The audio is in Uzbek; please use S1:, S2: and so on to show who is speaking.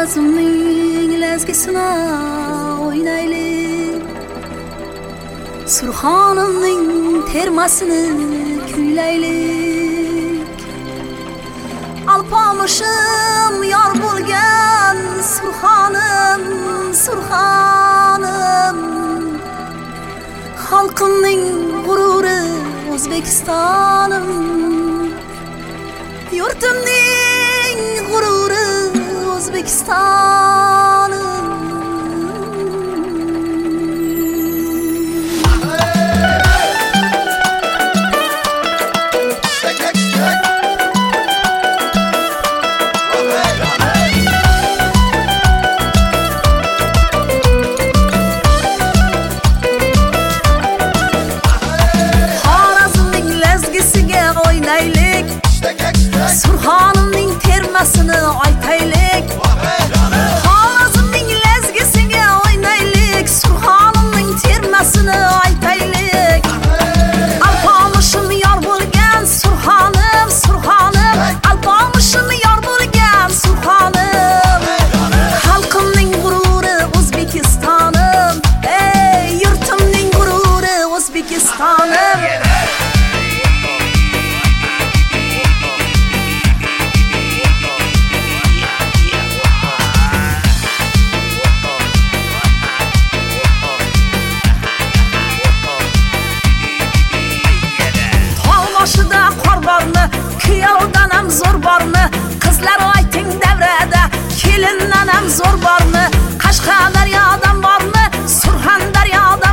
S1: Xorazmning lazgisini o'ynaylik, Surxonimning termasini kuylaylik. Alpomushim yor bo'lgan Surxonim, Surxonim, xalqimning g'ururi O'zbekistonim, yurtimning g'ururi O'zbekistonim. Surxonimning termasini aytaylik, Xorazmning lazgisiga o'ynaylik, Surxonimning termasini aytaylik. Alpomushim yor bo'lgan Surxonim, Surxonim, alpomushim yor bo'lgan Surxonim, xalqimning g'ururi O'zbekistonim, ey yurtimning g'ururi O'zbekistonim. Kuyovdan ham zo'r bormi? Qizlar ayting davrada, kelindan ham zo'r bormi? Qashqadaryodan bormi? Surxondaryodan